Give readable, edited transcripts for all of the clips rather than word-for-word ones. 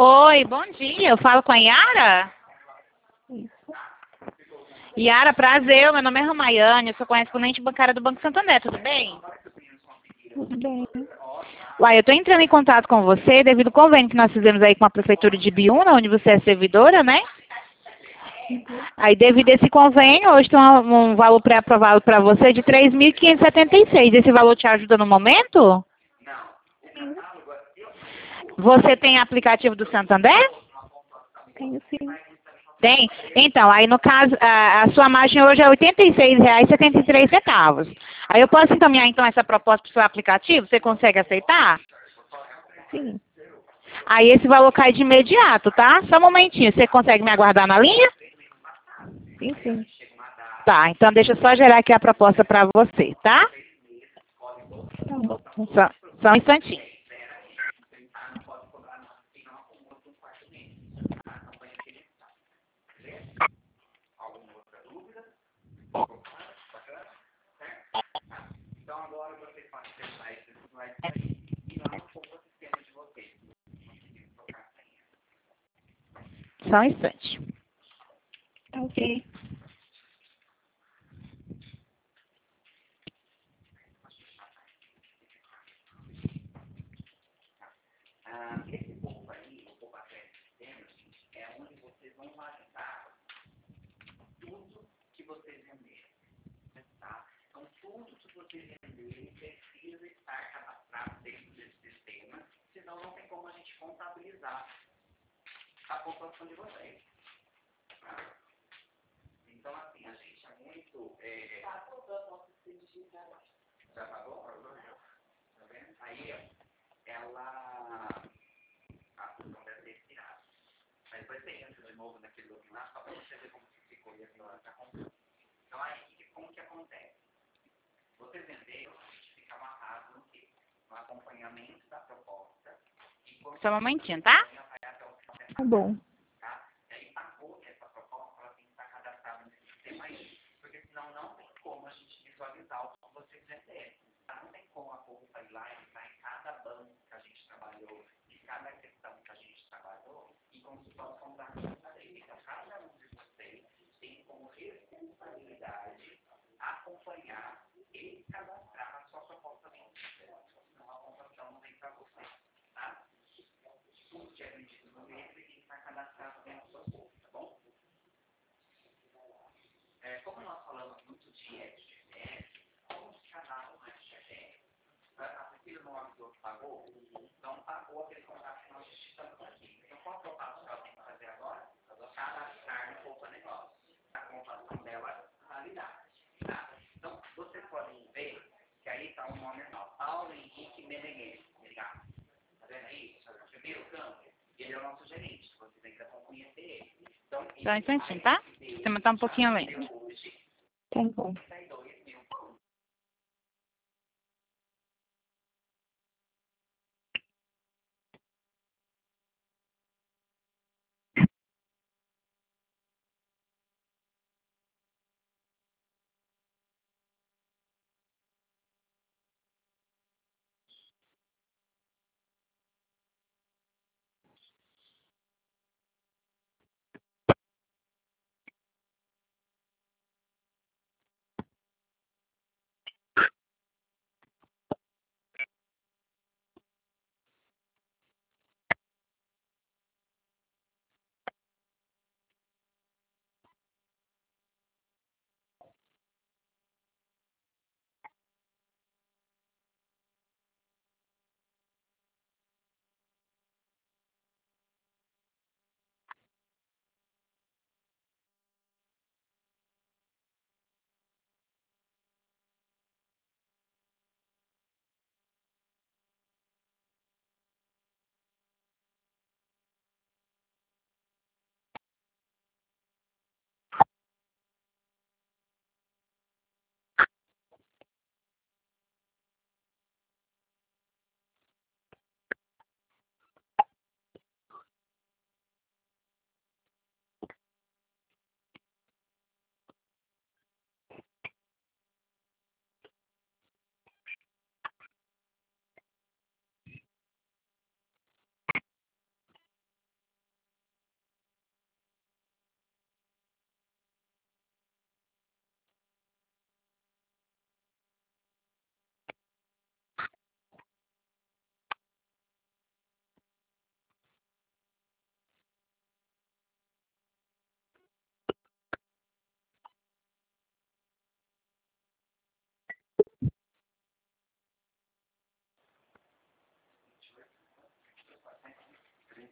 Oi, bom dia. Eu falo com a Yara? Isso, Yara, prazer. Meu nome é Ramayane. Eu sou correspondente bancária do Banco Santander. Tudo bem? tudo bem. Uai, eu estou entrando em contato com você devido ao convênio que nós fizemos aí com a Prefeitura de Biúna, onde você é servidora, né? Uhum. Aí, devido a esse convênio, hoje tem um valor pré-aprovado para você de R$ 3.576. Esse valor te ajuda no momento? Sim, Você tem aplicativo do Santander? tenho sim. Tem? Então, aí no caso, a sua margem hoje é R$ 86,73. Aí eu posso encaminhar então essa proposta para o seu aplicativo? Você consegue aceitar? Sim, Aí esse valor cai de imediato, tá? Só um momentinho, você consegue me aguardar na linha? sim, sim. Tá, então deixa eu só gerar aqui a proposta para você, tá? Tá bom. Só, só um instantinho. Só um instante. Tá ok. Só um momentinho, tá? Tá bom. Só um instantinho, tá? O sistema tá um pouquinho lento. Tá bom.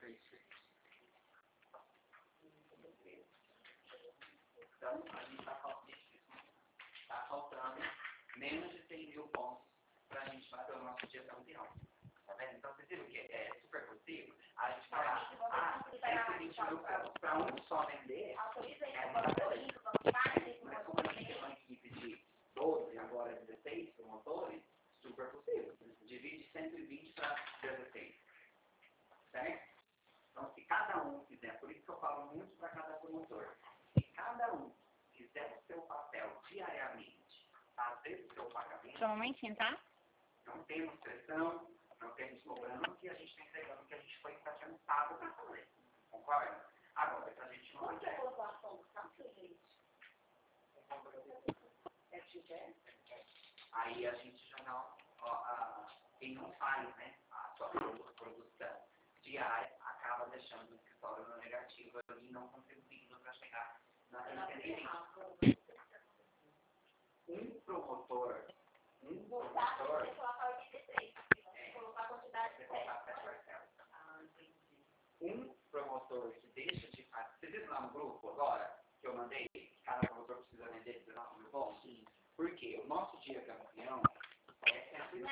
Então, a gente está faltando menos de 100 mil pontos para a gente bater o nosso dia campeão. Tá vendo? Então, vocês viram que é super possível? A gente fala, 120 mil pontos para um só vender, é uma coisa. Mas como a gente tem uma equipe de 12, agora 16 promotores, super possível. Divide 120 para 16. Certo? Então, se cada um fizer, por isso que eu falo muito para cada promotor, se cada um fizer o seu papel diariamente, fazer o seu pagamento, Só um momentinho, tá? não temos pressão, não temos cobrando, e a gente está entregando o que a gente foi cansado para fazer. Concorda? Agora, se a gente não fizer. Aí a gente já não. Quem não faz, né, a sua produção diária acaba deixando o escritório no negativo e não contribuindo para chegar na independência. Um promotor que deixa de fazer. Vocês viram lá no grupo agora que eu mandei? Cada promotor precisa vender 19 mil pontos? Sim. Por quê? O nosso dia campeão é sempre.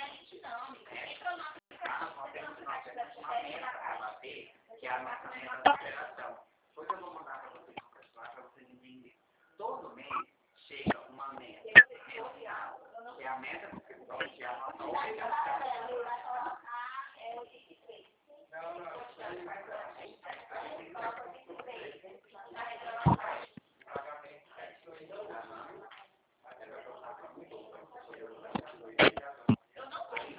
Nós temos uma meta a bater, que é a nossa meta da operação. Depois eu vou mandar para vocês para vocês entenderem. Todo mês chega uma meta mensal, que é a meta do escritório, que é a nossa obrigação.